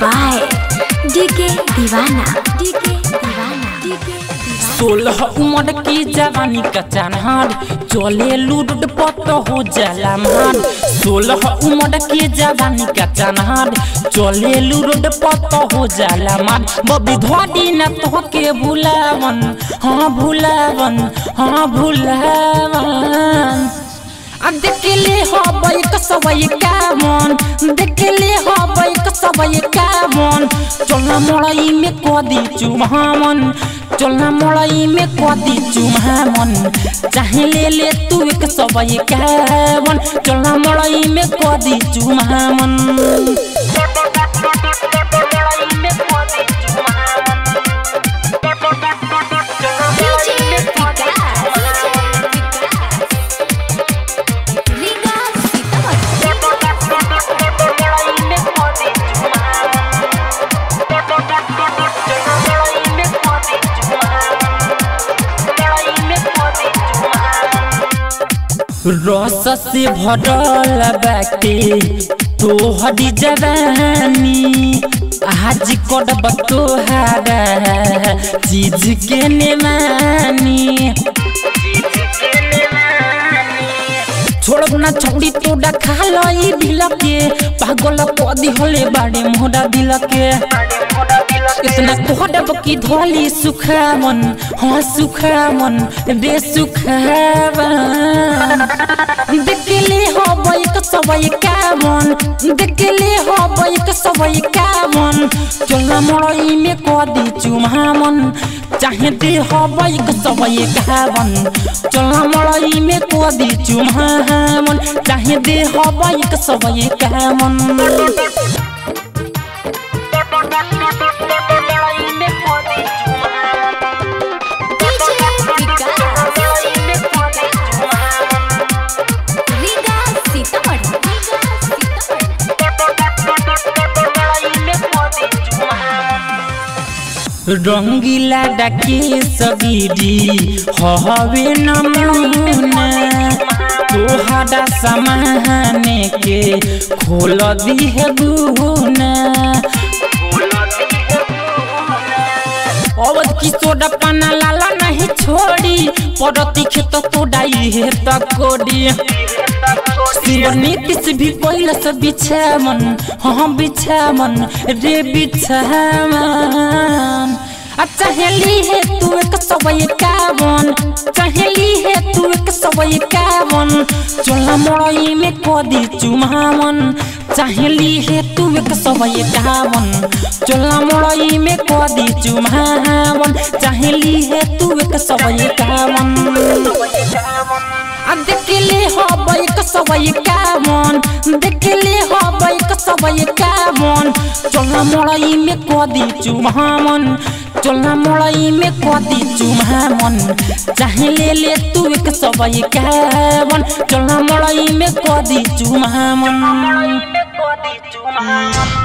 By DK दीवाना 16 उम्र की जवानी का चानहार चले लूट पत हो जाला मार 16 उम्र की जवानी का चानहार चले लूट पत हो जाला मार बबी धोडी न तो के भुलावन हाँ भुलावन देखले हो बैक सबय का मन देखले हो बैक सबय का मन चलना मड़ई में कदी चुमामन चलना मड़ई में कदी चुमामन चाहे ले तू एक सबय का मन चलना मड़ई में कदी चुमामन रस से भरल बाटे तोहरी जवानी आज करब तोहारा चीज के नेमानी छोड़ब ना छौड़ी तोड़ा खालई दिल के पागल कदी होले बाड़े मोहरा दिल के इतना कोहडब की धोली सुखावन हाँ सुखावन रे सुखावन देखले हो बैक सबय कावन देखले हो बैक सबय कावन चलना मड़ई में कदी चुमावन चाहे दे हो बैक सबय कावन चलना मड़ई में कदी चुमावन चाहे दे हो बैक सबय कावन रंगीला डाके सबीडी हवे नमूना तोहरा समाने के खोल दी है गुना अवध की सोडा पाना लाला नहीं छोड़ी पड़ती खेत तो डाई है तकोड़ी नीतिश भी कोइलस बिछावन हाँ बिछावन रे बिछावन चाहेली है तू एक सबय कावन चाहेली है तू एक सबय कावन चलना मड़ई में कदी चुमावन चाहेली है तू एक सबय कावन चलना मड़ई में कदी चुमावन चाहेली है तू एक सबय कावन देखले हो बैक सबय कावन देखले हो बैक सबय कावन चलना मड़ई में कदी चुमावन चलना मड़ई में कदी चुमावन चाहे ले तू एक सबय कावन चलना मड़ई में कदी चुमावन।